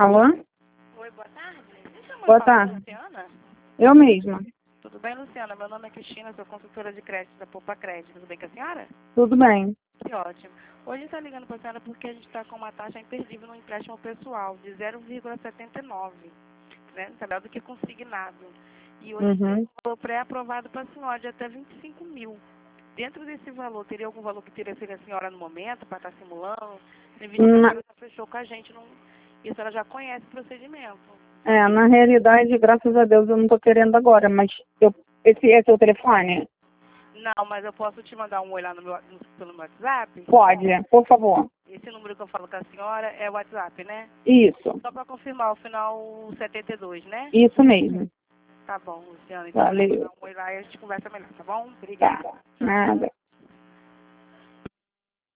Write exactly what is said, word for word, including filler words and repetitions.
Alô? Oi, boa tarde. Deixa eu Boa falar tarde. com a Luciana. Eu mesma. Tudo bem, Luciana? Meu nome é Cristina, sou consultora de crédito da Poupa Crédito. Tudo bem com a senhora? Tudo bem. Que ótimo. Hoje a gente está ligando para a senhora porque a gente está com uma taxa imperdível no empréstimo pessoal de zero vírgula setenta e nove, né? Tá melhor do que consignado. E hoje tem Uhum. um valor pré-aprovado para a senhora de até vinte e cinco mil. Dentro desse valor, teria algum valor que teria sido a senhora no momento para estar simulando? Tem visto que a Na, senhora já fechou com a gente não... e a senhora já conhece o procedimento. é, na realidade, graças a Deus, eu não estou querendo agora, mas eu, esse é seu telefone? Não, mas eu posso te mandar um oi lá no meu, no, pelo meu WhatsApp? Pode, por favor. Esse número que eu falo com a senhora é o WhatsApp, né? Isso, Só para confirmar, o final setenta e dois, né? isso mesmo. Tá bom, Luciana. Então eu vou Valeu. mandar um oi lá e a gente conversa melhor, tá bom? Tá. Obrigada. Tchau, tchau. Nada.